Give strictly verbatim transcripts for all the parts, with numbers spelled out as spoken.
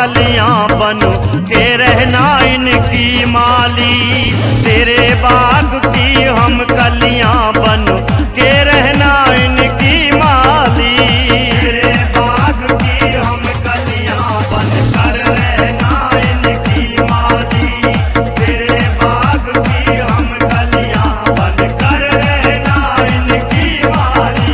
कलियां बन के रहना इनकी माली। तेरे बाग की हम कलियां बन के रहना इनकी माली। तेरे बाग की हम कलियां बन कर रहना इनकी माली। तेरे बाग की हम कलियां बन कर रहना इनकी माली।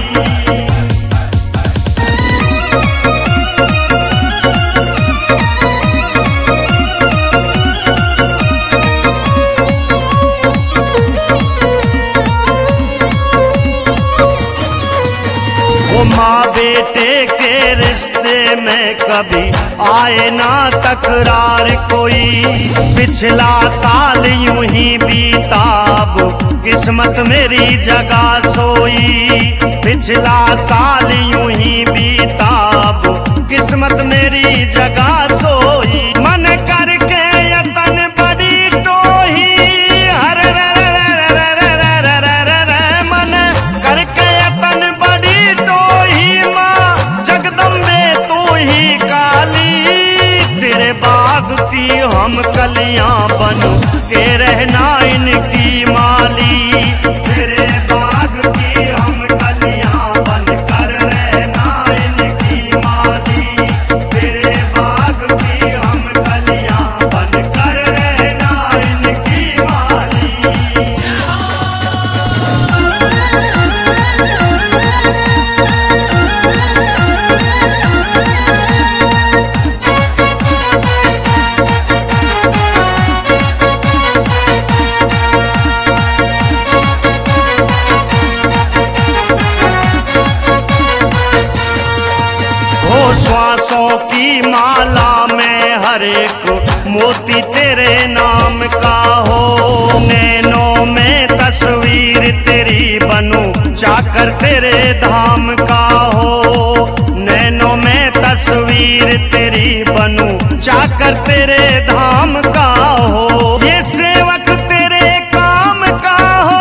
माँ बेटे के रिश्ते में कभी आए ना तकरार कोई। पिछला साल यूं ही बीता अब किस्मत मेरी जगा सोई। पिछला साल यूं ही बीता अब किस्मत मेरी जगा सोई। मन करके यतन बड़ी टोही हर मन करके यतन बड़ी तेरे बाग की हम कलियां बन के रहना इनकी माली। तेरे बाग की हम कलियां बन कर रहना इनकी माली। तेरे बाग की हम कलियां बन कर रहना इनकी माली। श्वासों की माला में हर एक मोती तेरे नाम का हो। नैनों में तस्वीर तेरी बनूं चाकर तेरे धाम का हो। नैनों में तस्वीर तेरी बनूं चाकर तेरे धाम का हो। ये सेवक तेरे काम का हो।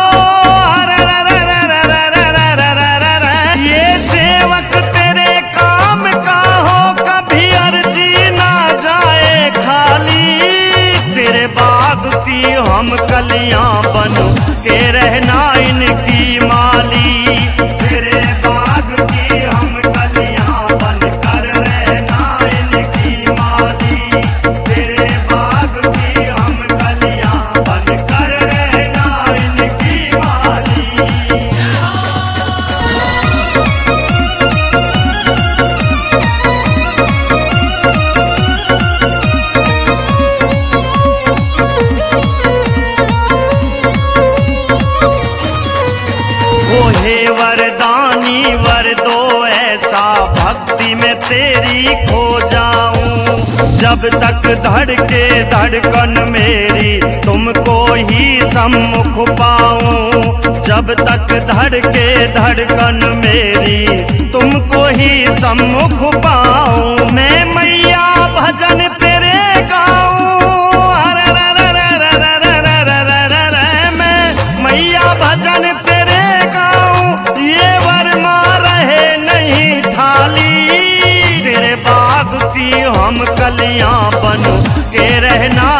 ये सेवक तेरे काम का हो, कभी अर्जी ना जाए खाली। तेरे बाग की हम कलियां बन के रहना इनकी माली। तेरे बाग की हम कलियां बन कर रहना इनकी माली। तेरे बाग की हम कलियां बन कर रहना इनकी माली। हे वरदानी वर दो ऐसा भक्ति में तेरी खो जाऊं। जब तक धड़के धड़कन मेरी तुमको ही सम्मुख पाऊं। जब तक धड़के धड़कन मेरी तुमको ही सम्मुख पाऊं। मैं मैया भजन तेरे गाऊं। मैं मैया भजन तेरे गाऊं। ये वर्मा रहे नहीं थाली। तेरे बाग की हम कलियां बन के रहना